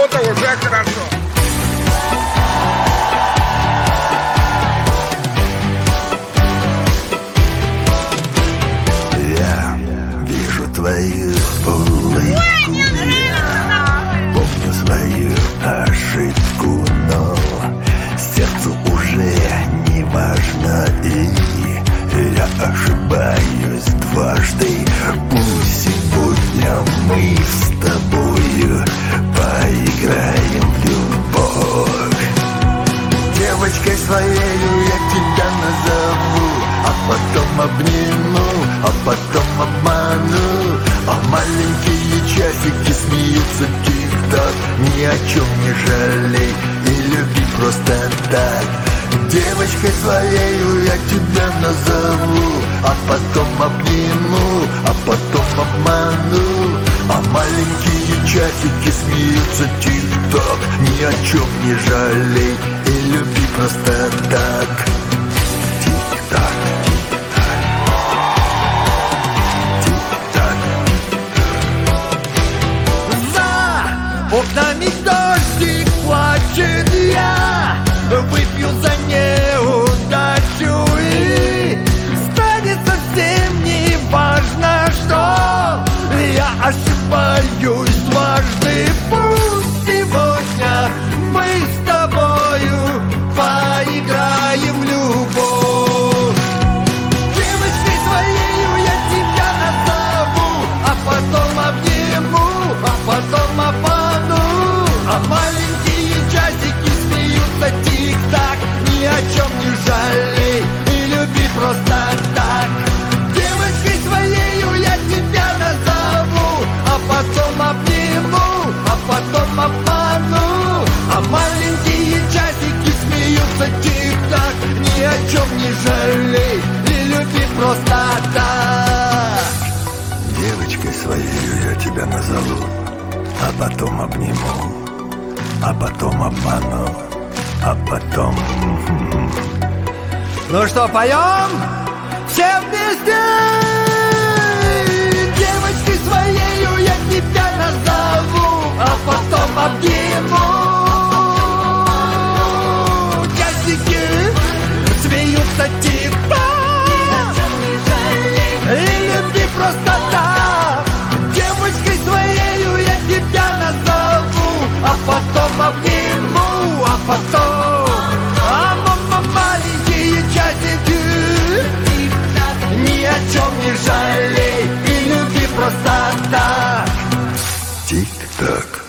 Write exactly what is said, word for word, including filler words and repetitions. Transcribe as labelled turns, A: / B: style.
A: минута уже хорошо.
B: Я вижу твою улыбку, я помню свою ошибку, но сердцу уже не важно, и я ошибаюсь дважды. Пусть сегодня мы с тобою поиграем в любовь. Девочкой своею я тебя назову, а потом обниму, а потом обману. А маленькие часики смеются тик-так. Ни о чем не жалей и люби просто так. Девочкой своею я тебя назову, а потом обниму, а потом обману. А маленькие часики смеются тик-так. Ни о чем не жалей и люби просто так. Тик-так, тик-так, тик-так. За окнами дождик плачет, я выпью за неудачу, и станет совсем не важно, что я ошибаюсь дважды. Пусть сегодня мы с тобою поиграем в любовь. Девочкой своею я тебя назову, а потом обниму, а потом обману. А маленькие часики смеются тик-так. Ни о чем не жалей и люби просто так. Девочкой своею я тебя назову, а потом обниму, а потом обману. А маленькие часики смеются тик-так. Ни о чем не жалей и люби просто так. Девочкой своею я тебя назову, а потом обниму, а потом обману, а потом... Ну что, поем? Все вместе! Девочкой своею я тебя назову, а потом обниму. Часики смеются тик-так. И люби просто так. Девочкой своею я тебя назову, а потом обниму, а потом... А мама, маленькие часики, ни о чем не жалей и люби просто так. Тик-так.